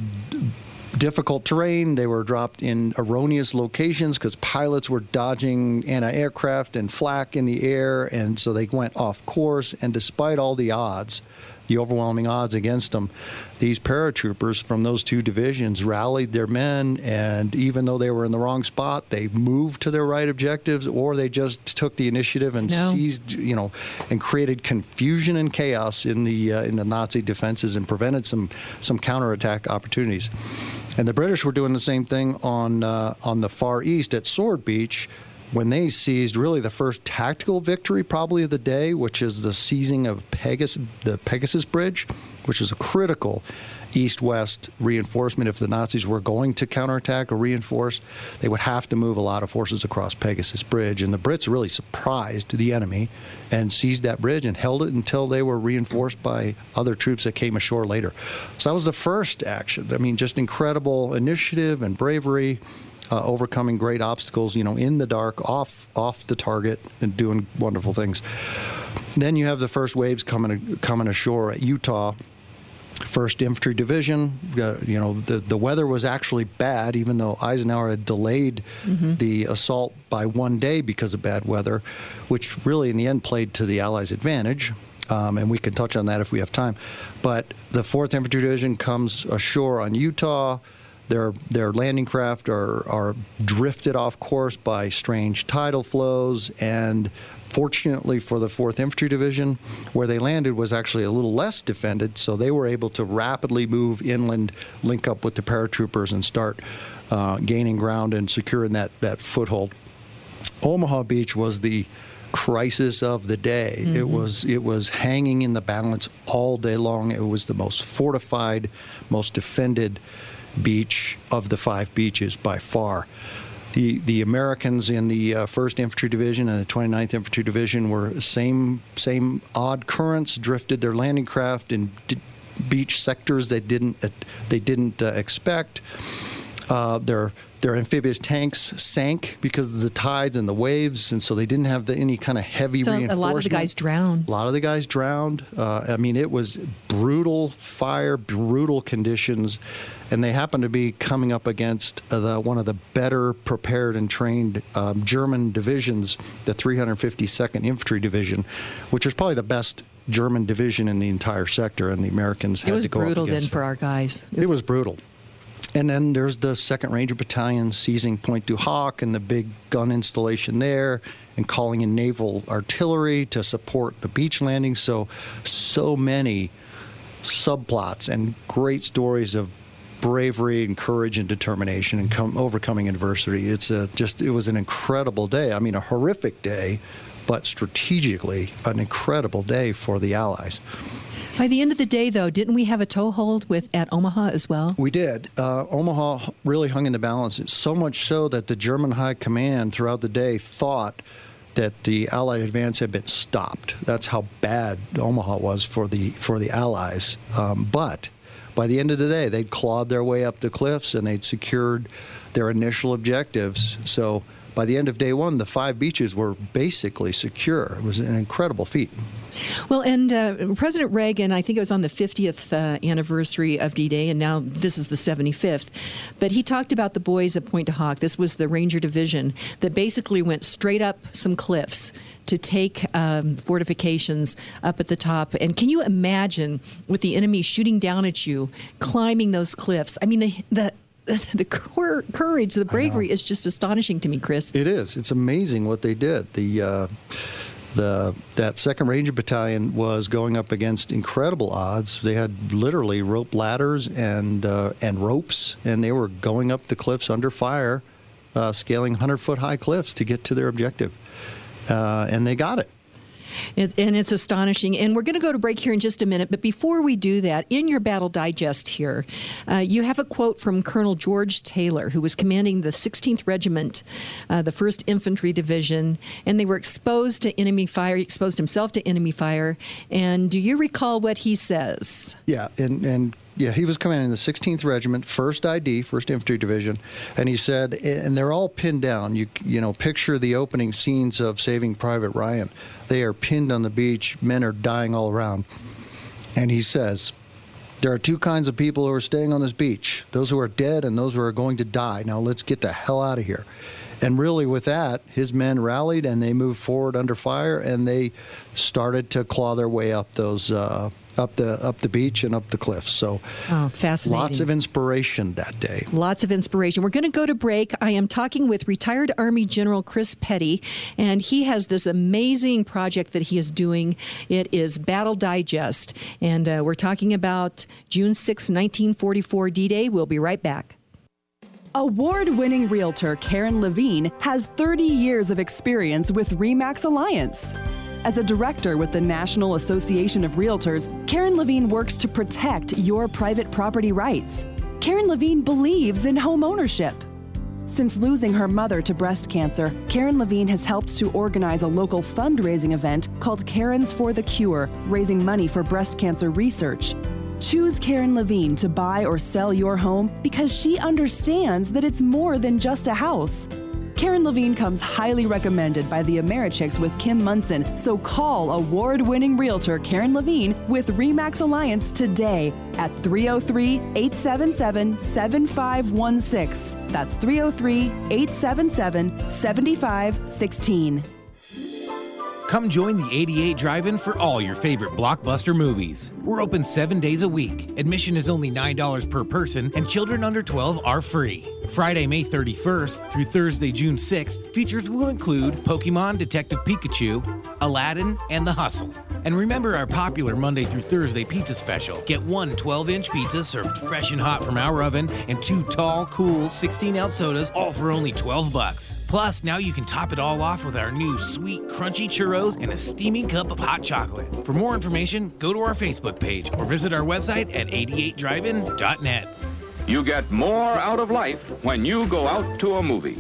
difficult terrain. They were dropped in erroneous locations because pilots were dodging anti-aircraft and flak in the air, and so they went off course. And despite all the odds, the overwhelming odds against them, these paratroopers from those two divisions rallied their men, and even though they were in the wrong spot, they moved to their right objectives, or they just took the initiative and no. seized, you know, and created confusion and chaos in the uh, in the Nazi defenses and prevented some some counterattack opportunities. And the British were doing the same thing on uh, on the Far East at Sword Beach, when they seized really the first tactical victory probably of the day, which is the seizing of Pegasus, the Pegasus Bridge, which is a critical east-west reinforcement. If the Nazis were going to counterattack or reinforce, they would have to move a lot of forces across Pegasus Bridge. And the Brits really surprised the enemy and seized that bridge and held it until they were reinforced by other troops that came ashore later. So that was the first action. I mean, just incredible initiative and bravery. Uh, overcoming great obstacles, you know, in the dark, off off the target, and doing wonderful things. Then you have the first waves coming coming ashore at Utah. First Infantry Division. Uh, you know, the the weather was actually bad, even though Eisenhower had delayed mm-hmm. the assault by one day because of bad weather, which really in the end played to the Allies' advantage. Um, and we can touch on that if we have time. But the fourth Infantry Division comes ashore on Utah. Their their landing craft are, are drifted off course by strange tidal flows, and fortunately for the fourth Infantry Division, where they landed was actually a little less defended, so they were able to rapidly move inland, link up with the paratroopers, and start uh, gaining ground and securing that, that foothold. Omaha Beach was the crisis of the day. Mm-hmm. It was it was hanging in the balance all day long. It was the most fortified, most defended beach of the five beaches by far. The the Americans in the uh, first Infantry Division and the twenty-ninth Infantry Division were same same odd currents, drifted their landing craft in d- beach sectors they didn't uh, they didn't uh, expect. Uh, their their amphibious tanks sank because of the tides and the waves, and so they didn't have the, any kind of heavy so reinforcement. A lot of the guys drowned. A lot of the guys drowned. Uh, I mean, it was brutal fire, brutal conditions, and they happened to be coming up against uh, the, one of the better prepared and trained um, German divisions, the three hundred fifty-second Infantry Division, which is probably the best German division in the entire sector, and the Americans had to go up against it. It was brutal then them. for our guys. It was brutal. And then there's the second Ranger Battalion seizing Pointe du Hoc and the big gun installation there, and calling in naval artillery to support the beach landing. So, so many subplots and great stories of bravery and courage and determination and come, overcoming adversity. It's a, just it was an incredible day. I mean, a horrific day, but strategically an incredible day for the Allies. By the end of the day, though, didn't we have a toehold with at Omaha as well? We did. Uh, Omaha really hung in the balance, so much so that the German High Command throughout the day thought that the Allied advance had been stopped. That's how bad Omaha was for the for the Allies. Um, but by the end of the day, they'd clawed their way up the cliffs and they'd secured their initial objectives. So by the end of day one, the five beaches were basically secure. It was an incredible feat. Well, and uh, President Reagan, I think it was on the fiftieth uh, anniversary of D-Day, and now this is the seventy-fifth, but he talked about the boys at Pointe du Hoc. This was the Ranger Division that basically went straight up some cliffs to take um, fortifications up at the top. And can you imagine with the enemy shooting down at you, climbing those cliffs? I mean, the the the cor- courage, the bravery is just astonishing to me, Chris. It is. It's amazing what they did. The uh, the that second Ranger Battalion was going up against incredible odds. They had literally rope ladders and uh, and ropes, and they were going up the cliffs under fire, uh, scaling hundred-foot high cliffs to get to their objective, uh, and they got it. It, and it's astonishing. And we're going to go to break here in just a minute. But before we do that, in your Battle Digest here, uh, you have a quote from Colonel George Taylor, who was commanding the sixteenth Regiment, uh, the first Infantry Division. And they were exposed to enemy fire. He exposed himself to enemy fire. And do you recall what he says? Yeah, and, and yeah, he was commanding the sixteenth Regiment, first I D, first Infantry Division, and he said, and they're all pinned down. You you know, picture the opening scenes of Saving Private Ryan. They are pinned on the beach. Men are dying all around. And he says, there are two kinds of people who are staying on this beach, those who are dead and those who are going to die. Now let's get the hell out of here. And really with that, his men rallied and they moved forward under fire and they started to claw their way up those uh, up the up the beach and up the cliffs. So oh, fascinating. Lots of inspiration that day. Lots of inspiration. We're going to go to break. I am talking with retired Army General Chris Petty, and he has this amazing project that he is doing. It is Battle Digest, and uh, we're talking about June sixth, nineteen forty-four D-Day. We'll be right back. Award-winning realtor Karen Levine has thirty years of experience with RE/MAX Alliance. As a director with the National Association of Realtors, Karen Levine works to protect your private property rights. Karen Levine believes in home ownership. Since losing her mother to breast cancer, Karen Levine has helped to organize a local fundraising event called Karen's for the Cure, raising money for breast cancer research. Choose Karen Levine to buy or sell your home because she understands that it's more than just a house. Karen Levine comes highly recommended by the Americhicks with Kim Munson, so call award-winning realtor Karen Levine with RE/MAX Alliance today at three oh three, eight seven seven, seven five one six. That's three oh three, eight seven seven, seven five one six. Come join the eighty-eight Drive-In for all your favorite blockbuster movies. We're open seven days a week. Admission is only nine dollars per person, and children under twelve are free. Friday, May thirty-first through Thursday, June sixth, features will include Pokemon Detective Pikachu, Aladdin, and The Hustle. And remember our popular Monday through Thursday pizza special. Get one twelve-inch pizza served fresh and hot from our oven and two tall, cool sixteen-ounce sodas, all for only twelve bucks. Plus, now you can top it all off with our new sweet, crunchy churros and a steaming cup of hot chocolate. For more information, go to our Facebook page or visit our website at eighty-eight drive in dot net. You get more out of life when you go out to a movie.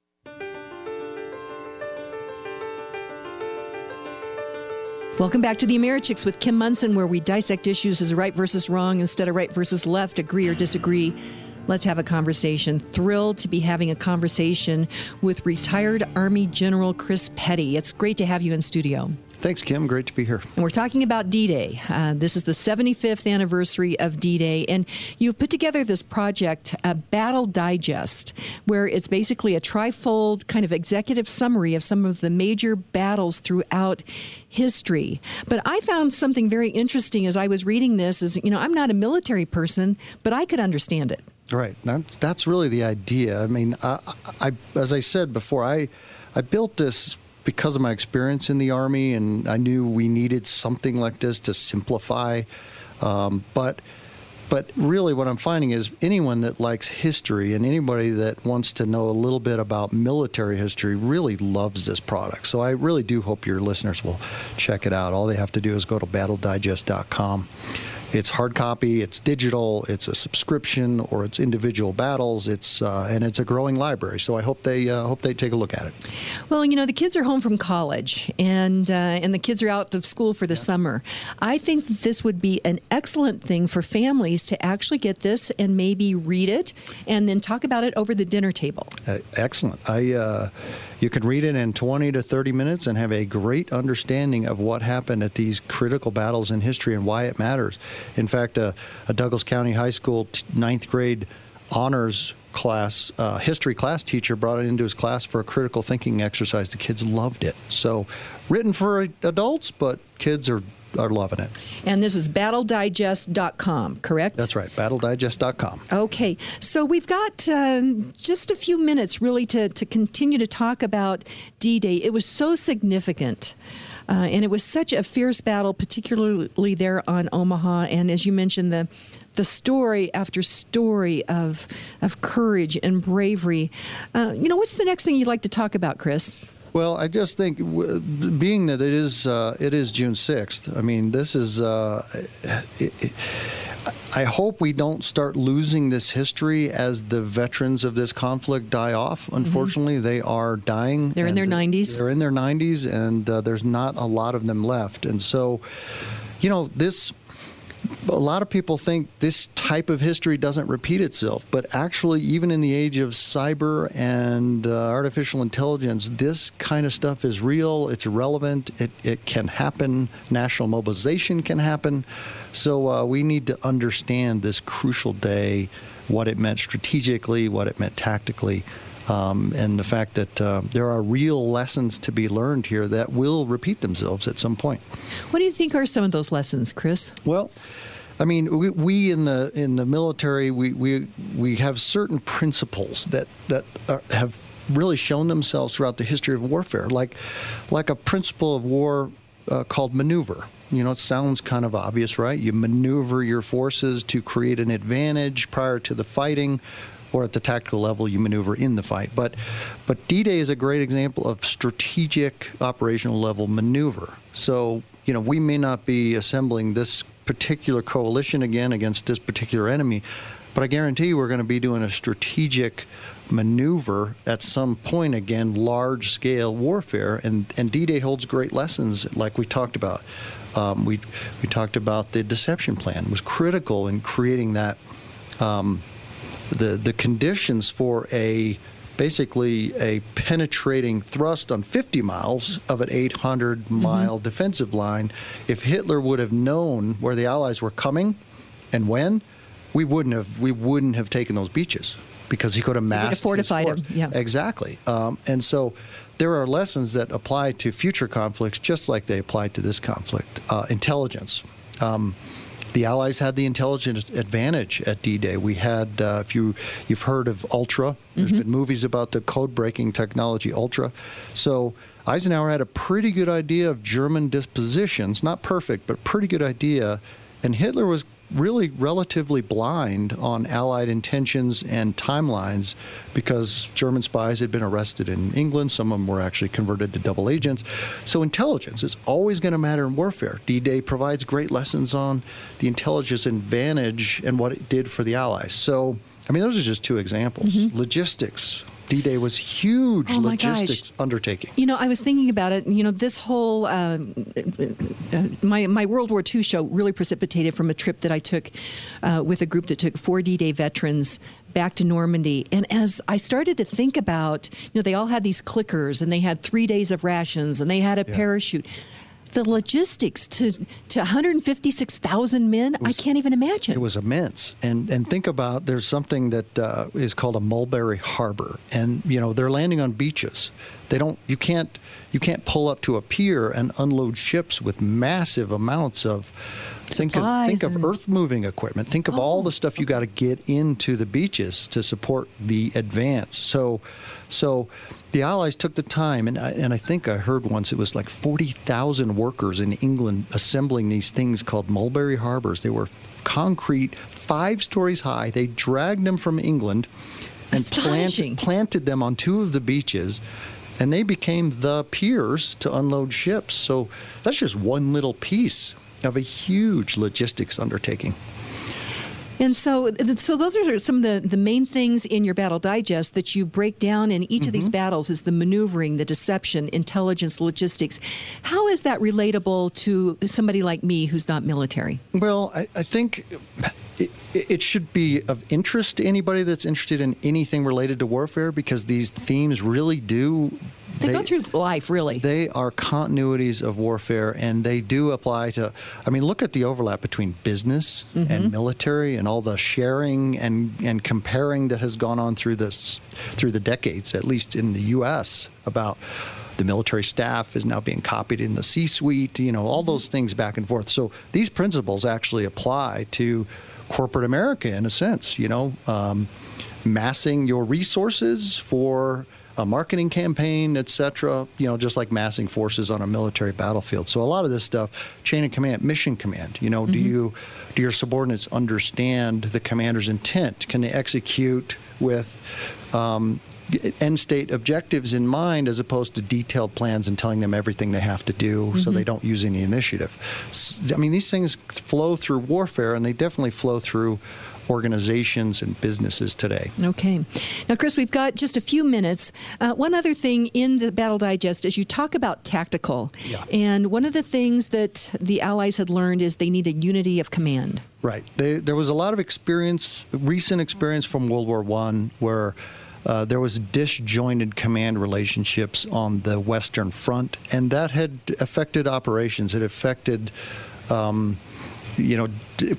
Welcome back to the Americhicks with Kim Munson, where we dissect issues as right versus wrong instead of right versus left, agree or disagree. Let's have a conversation. Thrilled to be having a conversation with retired Army General Chris Petty. It's great to have you in studio. Thanks, Kim. Great to be here. And we're talking about D-Day. Uh, this is the seventy-fifth anniversary of D-Day. And you've put together this project, a Battle Digest, where it's basically a trifold kind of executive summary of some of the major battles throughout history. But I found something very interesting as I was reading this is, you know, I'm not a military person, but I could understand it. Right. That's that's really the idea. I mean, I, I as I said before, I I built this because of my experience in the Army, and I knew we needed something like this to simplify. Um, but but really what I'm finding is anyone that likes history and anybody that wants to know a little bit about military history really loves this product. So I really do hope your listeners will check it out. All they have to do is go to battle digest dot com. it's hard copy, it's digital, it's a subscription, or it's individual battles. It's uh, and it's a growing library. So I hope they uh, hope they take a look at it. Well, you know, the kids are home from college, and uh, and the kids are out of school for the yeah. summer. I think that this would be an excellent thing for families to actually get this and maybe read it, and then talk about it over the dinner table. Uh, excellent. I uh, you can read it in twenty to thirty minutes and have a great understanding of what happened at these critical battles in history and why it matters. In fact, uh, a Douglas County High School t- ninth grade honors class, uh, history class teacher brought it into his class for a critical thinking exercise. The kids loved it. So written for adults, but kids are, are loving it. And this is battle digest dot com, correct? That's right, battle digest dot com. Okay, so we've got uh, just a few minutes really to, to continue to talk about D-Day. It was so significant. Uh, and it was such a fierce battle, particularly there on Omaha. And as you mentioned, the the story after story of of courage and bravery. Uh, you know, what's the next thing you'd like to talk about, Chris? Well, I just think, w- being that it is uh, it is June sixth. I mean, this is. Uh, it, it, I hope we don't start losing this history as the veterans of this conflict die off. Unfortunately, mm-hmm. they are dying. They're in their nineties. They're in their nineties, and uh, there's not a lot of them left. And so, you know, this. A lot of people think this type of history doesn't repeat itself, but actually, even in the age of cyber and uh, artificial intelligence, this kind of stuff is real. It's relevant. It, it can happen. National mobilization can happen. So uh, we need to understand this crucial day, what it meant strategically, what it meant tactically. Um, and the fact that uh, there are real lessons to be learned here that will repeat themselves at some point. What do you think are some of those lessons, Chris? Well, I mean, we, we in the in the military, we we, we have certain principles that that are, have really shown themselves throughout the history of warfare, like like a principle of war uh, called maneuver. You know, it sounds kind of obvious, right? You maneuver your forces to create an advantage prior to the fighting, or at the tactical level, you maneuver in the fight. But but D-Day is a great example of strategic operational level maneuver. So, you know, we may not be assembling this particular coalition again against this particular enemy, but I guarantee you we're going to be doing a strategic maneuver at some point again, large-scale warfare, and, and D-Day holds great lessons like we talked about. Um, we, we talked about the deception plan. It was critical in creating that um, the the conditions for a basically a penetrating thrust on fifty miles of an eight hundred mile mm-hmm. defensive line. If Hitler would have known where the Allies were coming and when, we wouldn't have we wouldn't have taken those beaches, because he could have massed his fortified them. Yeah. Exactly. Um, and so there are lessons that apply to future conflicts just like they apply to this conflict. Uh, intelligence. Um, The Allies had the intelligence advantage at D-Day. We had, uh, if you, you've heard of Ultra, there's mm-hmm. been movies about the code-breaking technology Ultra. So Eisenhower had a pretty good idea of German dispositions, not perfect, but pretty good idea. And Hitler was really relatively blind on Allied intentions and timelines because German spies had been arrested in England. Some of them were actually converted to double agents. So intelligence is always going to matter in warfare. D-Day provides great lessons on the intelligence advantage and what it did for the Allies. So, I mean, those are just two examples. Mm-hmm. Logistics. D-Day was huge oh my logistics gosh. undertaking. You know, I was thinking about it. You know, this whole uh, uh, my my World War Two show really precipitated from a trip that I took uh, with a group that took four D-Day veterans back to Normandy. And as I started to think about, you know, they all had these clickers and they had three days of rations and they had a yeah. parachute. The logistics to, to one hundred fifty-six thousand men, was, I can't even imagine. It was immense. And and think about, there's something that uh, is called a mulberry harbor. And, you know, they're landing on beaches. They don't, you can't, you can't pull up to a pier and unload ships with massive amounts of, think of, think of earth-moving equipment. Think of oh, all the stuff you got to get into the beaches to support the advance. So, so the Allies took the time, and I, and I think I heard once it was like forty thousand workers in England assembling these things called mulberry harbors. They were concrete, five stories high. They dragged them from England and plant, planted them on two of the beaches, and they became the piers to unload ships. So that's just one little piece of a huge logistics undertaking. And so, so those are some of the, the main things in your Battle Digest that you break down in each mm-hmm. of these battles is the maneuvering, the deception, intelligence, logistics. How is that relatable to somebody like me who's not military? Well, I, I think it, it should be of interest to anybody that's interested in anything related to warfare, because these themes really do... They, they go through life, really. They are continuities of warfare, and they do apply to, I mean, look at the overlap between business mm-hmm. and military and all the sharing and, and comparing that has gone on through this, through the decades, at least in the U S, about the military staff is now being copied in the C-suite, you know, all those things back and forth. So these principles actually apply to corporate America in a sense, you know, um, massing your resources for a marketing campaign, et cetera, you know, just like massing forces on a military battlefield. So a lot of this stuff, chain of command, mission command, you know, mm-hmm. do you, do your subordinates understand the commander's intent? Can they execute with um, end state objectives in mind as opposed to detailed plans and telling them everything they have to do mm-hmm. so they don't use any initiative? I mean, these things flow through warfare, and they definitely flow through organizations and businesses today. Okay. Now, Chris, we've got just a few minutes. Uh, one other thing in the Battle Digest is you talk about tactical. Yeah. And one of the things that the Allies had learned is they needed unity of command. Right. They, there was a lot of experience, recent experience from World War One, where Uh, there was disjointed command relationships on the Western Front, and that had affected operations. It affected, um, you know,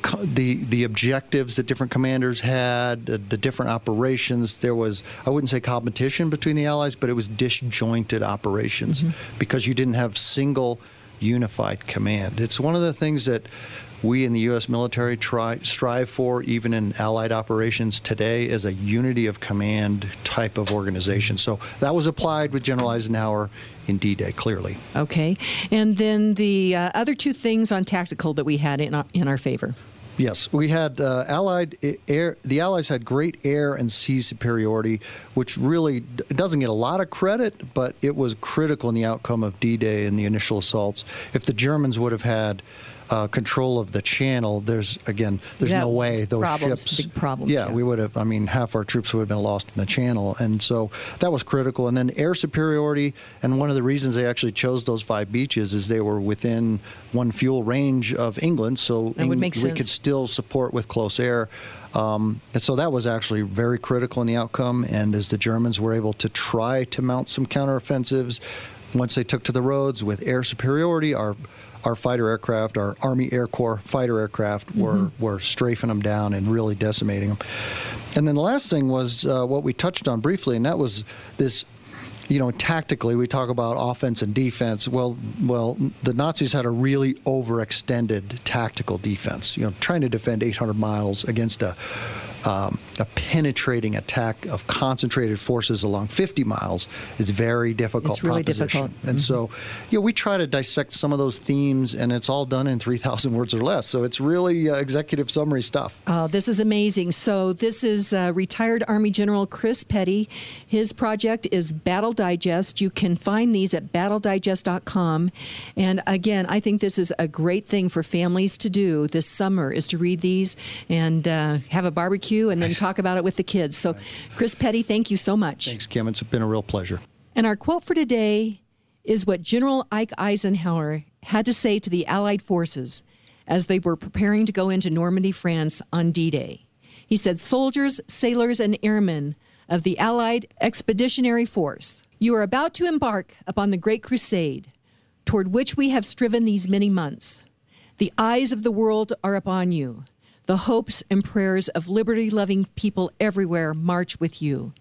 the the objectives that different commanders had, the, the different operations. There was, I wouldn't say competition between the Allies, but it was disjointed operations mm-hmm. because you didn't have single unified command. It's one of the things that we in the U S military try strive for, even in Allied operations today, as a unity of command type of organization. So that was applied with General Eisenhower in D-Day, clearly. Okay. And then the uh, other two things on tactical that we had in our, in our favor. Yes, we had uh, Allied air. The Allies had great air and sea superiority, which really d- doesn't get a lot of credit, but it was critical in the outcome of D-Day and the initial assaults. If the Germans would have had uh, control of the channel, there's again, there's that no way those problems, ships. Big problems. Yeah, yeah, we would have. I mean, half our troops would have been lost in the channel, and so that was critical. And then air superiority, and one of the reasons they actually chose those five beaches is they were within one fuel range of England, so that would make we sense. could still support with close air. Um, and so that was actually very critical in the outcome. And as the Germans were able to try to mount some counteroffensives, once they took to the roads with air superiority, our our fighter aircraft, our Army Air Corps fighter aircraft were, mm-hmm. were strafing them down and really decimating them. And then the last thing was uh, what we touched on briefly, and that was this, you know, tactically, we talk about offense and defense. Well, well, the Nazis had a really overextended tactical defense, you know, trying to defend eight hundred miles against a Um, a penetrating attack of concentrated forces along fifty miles is very difficult it's really proposition. Difficult. And mm-hmm. so, you know, we try to dissect some of those themes, and it's all done in three thousand words or less. So it's really uh, executive summary stuff. Oh, this is amazing. So this is uh, retired Army General Chris Petty. His project is Battle Digest. You can find these at battle digest dot com. And again, I think this is a great thing for families to do this summer, is to read these and uh, have a barbecue and then talk about it with the kids. So, Chris Petty, thank you so much. Thanks, Kim. It's been a real pleasure. And our quote for today is what General Ike Eisenhower had to say to the Allied forces as they were preparing to go into Normandy, France on D-Day. He said, "Soldiers, sailors, and airmen of the Allied Expeditionary Force, you are about to embark upon the Great Crusade, toward which we have striven these many months. The eyes of the world are upon you. The hopes and prayers of liberty-loving people everywhere march with you.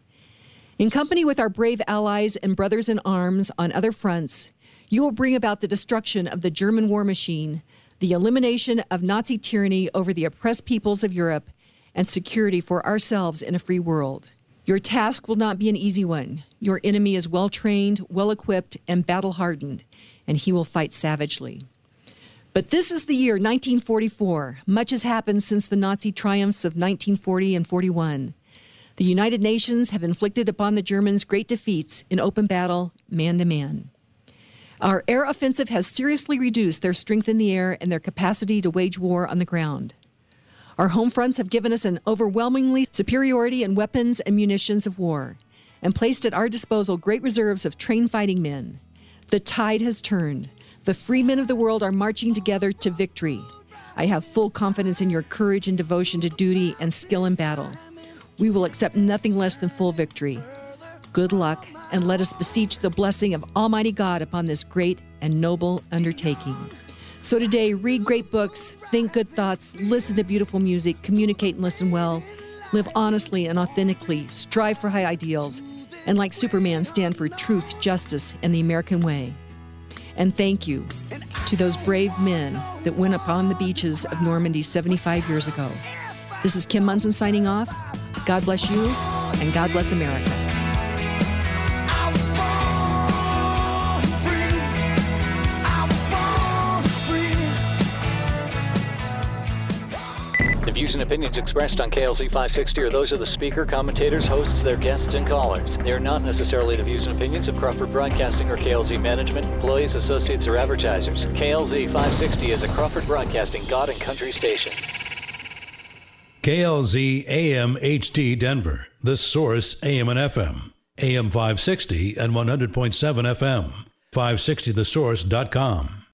In company with our brave allies and brothers in arms on other fronts, you will bring about the destruction of the German war machine, the elimination of Nazi tyranny over the oppressed peoples of Europe, and security for ourselves in a free world. Your task will not be an easy one. Your enemy is well-trained, well-equipped, and battle-hardened, and he will fight savagely. But this is the year nineteen forty-four. Much has happened since the Nazi triumphs of nineteen forty and forty-one. The United Nations have inflicted upon the Germans great defeats in open battle, man to man. Our air offensive has seriously reduced their strength in the air and their capacity to wage war on the ground. Our home fronts have given us an overwhelmingly superiority in weapons and munitions of war, and placed at our disposal great reserves of trained fighting men. The tide has turned. The free men of the world are marching together to victory. I have full confidence in your courage and devotion to duty and skill in battle. We will accept nothing less than full victory. Good luck, and let us beseech the blessing of Almighty God upon this great and noble undertaking. So today, read great books, think good thoughts, listen to beautiful music, communicate and listen well, live honestly and authentically, strive for high ideals, and like Superman, stand for truth, justice, and the American way. And thank you to those brave men that went upon the beaches of Normandy seventy-five years ago. This is Kim Monson signing off. God bless you, and God bless America. The views and opinions expressed on K L Z five sixty are those of the speaker, commentators, hosts, their guests, and callers. They are not necessarily the views and opinions of Crawford Broadcasting or K L Z management, employees, associates, or advertisers. K L Z five sixty is a Crawford Broadcasting God and Country station. K L Z A M H D Denver, The Source A M and F M, A M five sixty and one hundred point seven F M, five sixty the source dot com.